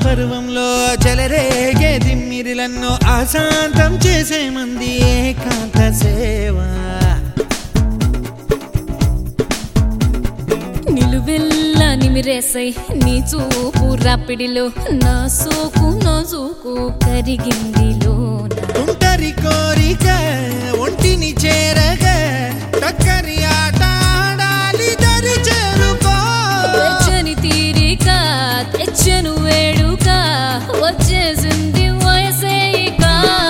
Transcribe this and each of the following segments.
పర్వంలో చెలరేగే దిమ్మిరిలన్నో అశాంతం చేసే మంది ఏకాంత సేవ నిలువెల్లా నిమిరేసై నీ చూపు రాపిడిలో నా సోకు కరిగిందిలోన ఒంటరి కోరిక ఒంటిని చేరగా టక్కరి ఆట ఆడాలి దరి చేరుకో తెచ్చని తీరిక తెచ్చను వేడుక వచ్చేసింది వయసేయిక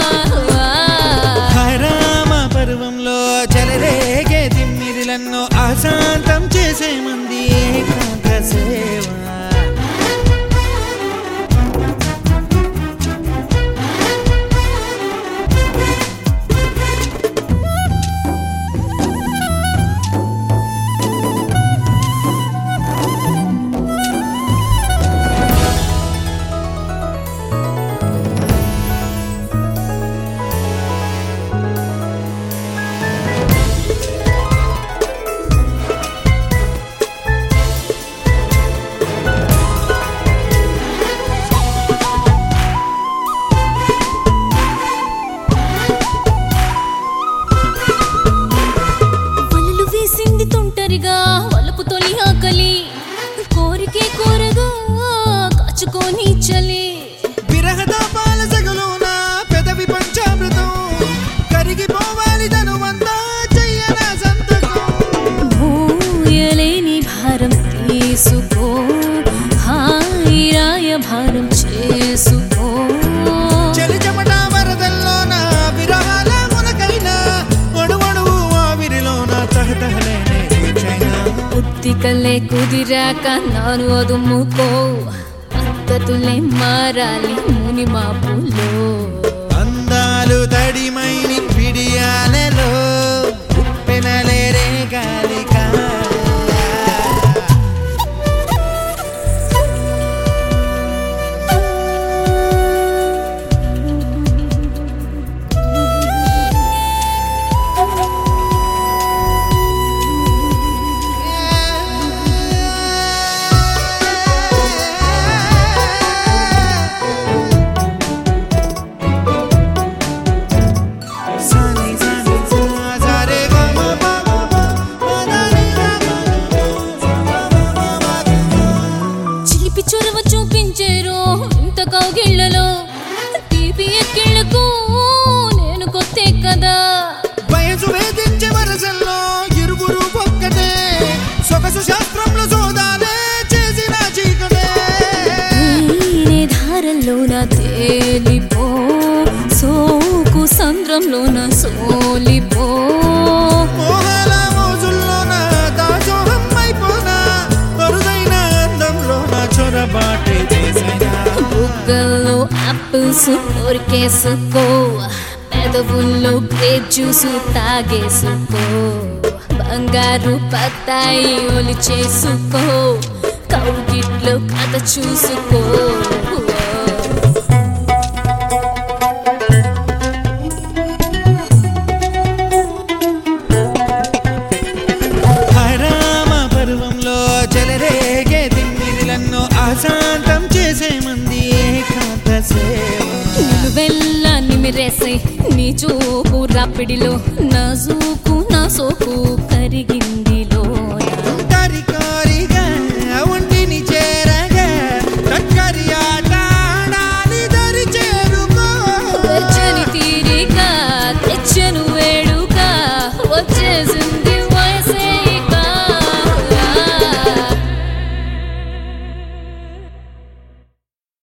హరామ పర్వంలో చెలరేగే దిమ్మిరిలన్నో అశాంతం చేసే మంది ఏకాంత సేవ వలుపు తొలి ఆకలి కోరికే కోరగా కాచుకొని చలి విరహదాపాల సగలోన పెదవి పంచామృతం కరిగిపోవాలి ధనువంతా చెయ్యన సంతకం మోయలేని భారం తీసుకో హాయి రాయ భారం చేసుకో చలి చెమట వరదల్లోన విరహాల మునకైనా ఒడువడువు ఆవిరిలోన తహతహలేనే ఉత్తికలే కుదిరాక నాను అదుముకో పద్ధతులే మారాలి ముని మాపులో అందాలు తడిమైని పిడియాలలో ఉప్పెనలేరే గాలిక చొరవ చూపించేరో ఇంత కౌగిళ్లలో తీపి ఎక్కిళ్లకు నేను కొత్తే కదా వయసు వేధించే వరసల్లో ఇరుగురు ఒక్కటే సొగసు శాస్త్రంలో సోదాలే చేసిన చీకటే ధారల్లోన తేలిపో సోకు సంద్రంలోన సోలిపో మోహాల మోజుల్లోన దాసోహం అయిపోనా అరుదైన అందంలోన చొరబాటే చేసైనా బుగ్గల్లో ఆపిల్స్ కొరికేసుకో పెదవుల్లో గ్రేప్ జ్యూసు తాగేసుకో బంగారు పత్తాయి ఒలి చేసుకో కౌగిట్లో కథ చూసుకో హరామ పర్వంలో చెలరేగే దిమ్మిరిలన్నో అశాంతం చేసే మంది ఏకాంత సేవ నిలువెల్లా నిమిరేసై నీ చూపు రాపిడిలో నా సోకు కరిగిందిలో